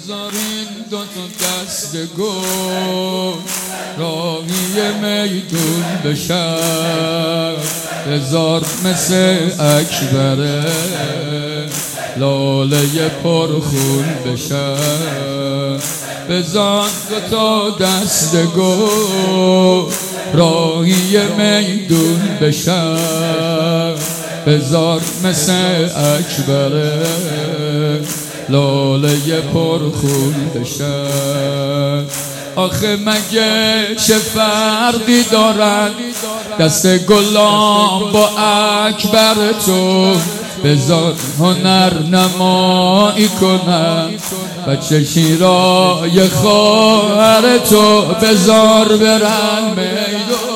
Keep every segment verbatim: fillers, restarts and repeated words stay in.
بذارین دو تا دست گل راهی میدون بشن، بذار مثل اکبره لاله پرخون بشن. بذار دو تا دست گل راهی میدون بشن، بذار مثل اکبره لاله پرخون بشن. آخه مگه چه فرقی دارن دست گلام با اکبر تو؟ بذار هنر نمایی کنن بچه شیرای خواهر تو، بذار برن میدون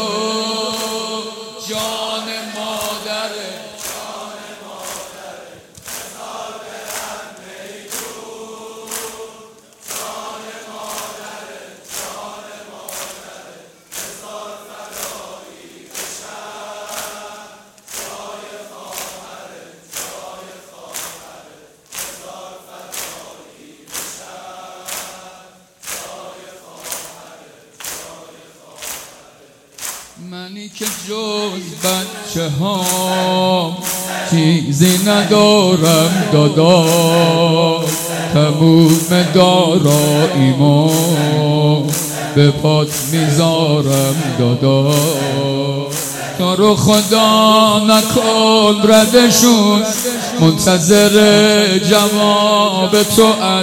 جان مادره جان مادره، بذار برن میدون جان مادره جان مادره، بذار فدایی بشن جای خواهره جای خواهره، بذار فدایی بشن جای خواهره جای خواهره. منی که جز بچه هام چیزی ندارم دادا، تموم داراییمو به پات میذارم دادا. تو رو خدا نکن ردشون، منتظر جواب تو ال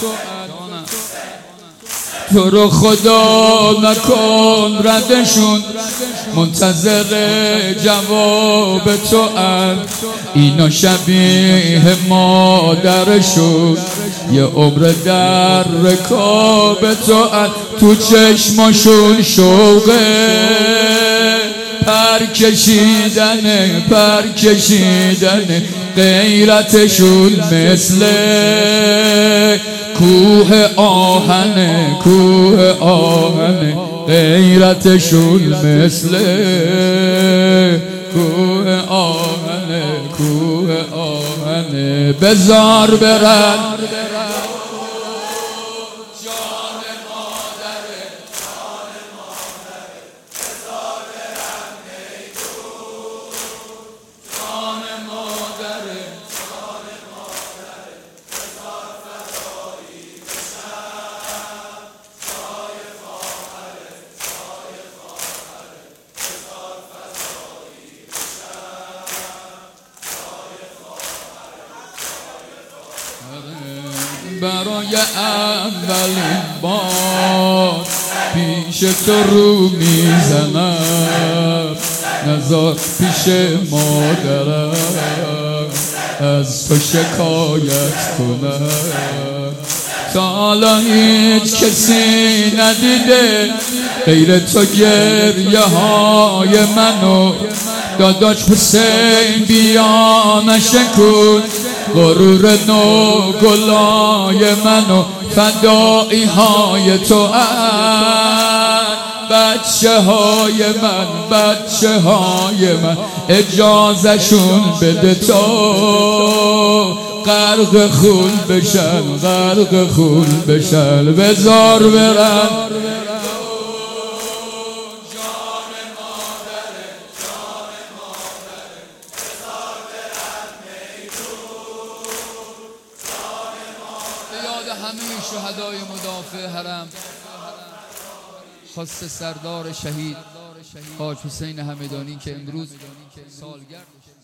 تو رو خدا نکن ردشون، منتظر جواب تو ال اینا شبیه مادرشون، یه عمر در رکاب تو ال تو چشماشون شوقه پر کشیدنه پر کشیدنه، غیرتشون مثل کوه آهنه کوه آهنه، غیرتشون مثل کوه آهنه کوه آهنه، بذار برن برای اولین بار پیش تو رو میزنم، نزار پیش مادرم از تو شکایت کنم. تا حالا هیچ کسی ندیده غیر تو گریه های منو، داداش حسین بیا نشکن غرور نو گلای منو، فدایی های تو بچه های من بچه های من، اجازهشون بده تو غرق خون بشن غرق خون بشن، بذار برن همه شهدای مدافع حرم، خاص سردار شهید حاج حسین همدانی که امروز سالگرد